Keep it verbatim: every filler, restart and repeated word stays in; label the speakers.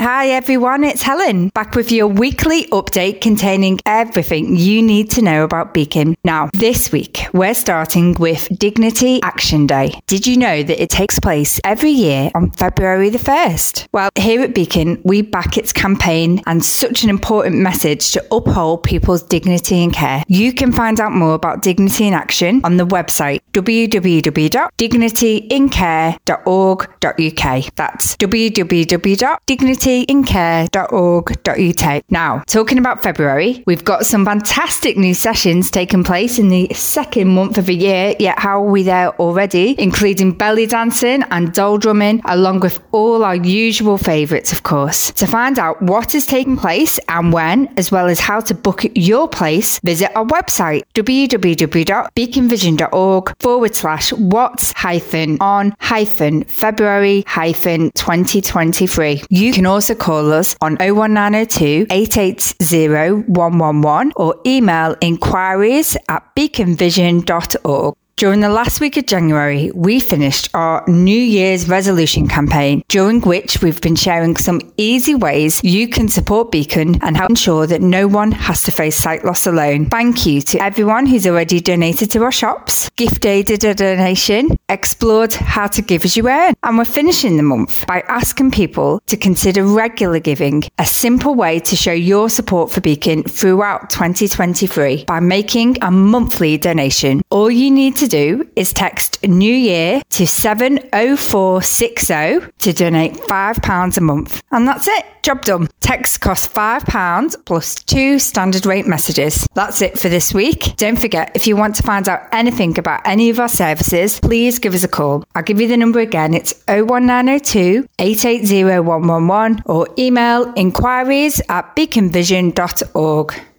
Speaker 1: Hi everyone, it's Helen, back with your weekly update containing everything you need to know about Beacon. Now, this week, we're starting with Dignity Action Day. Did you know that it takes place every year on February the first? Well, here at Beacon, we back its campaign and such an important message to uphold people's dignity and care. You can find out more about Dignity in Action on the website w w w dot dignity in care dot org dot u k. That's w w w dot dignity in care dot org dot u k. Now, talking about February, we've got some fantastic new sessions taking place in the second month of the year, yet how are we there already? Including belly dancing and doll drumming, along with all our usual favourites, of course. To find out what is taking place and when, as well as how to book your place, visit our website w w w dot beacon vision dot org forward slash what's hyphen on hyphen February hyphen twenty twenty-three. You can also call us on oh one nine oh two, eight eight oh, one one one or email inquiries at beacon vision dot org. During the last week of January, we finished our New Year's resolution campaign, during which we've been sharing some easy ways you can support Beacon and help ensure that no one has to face sight loss alone. Thank you to everyone who's already donated to our shops, gift-aided a donation, explored how to give as you earn. And we're finishing the month by asking people to consider regular giving, a simple way to show your support for Beacon throughout twenty twenty-three by making a monthly donation. All you need to do is text New Year to seven oh four six oh to donate five pounds a month. And that's it. Job done. Text costs five pounds plus two standard rate messages. That's it for this week. Don't forget, if you want to find out anything about any of our services, please give us a call. I'll give you the number again. It's oh one nine oh two, eight eight oh, one one one or email inquiries at beacon vision dot org.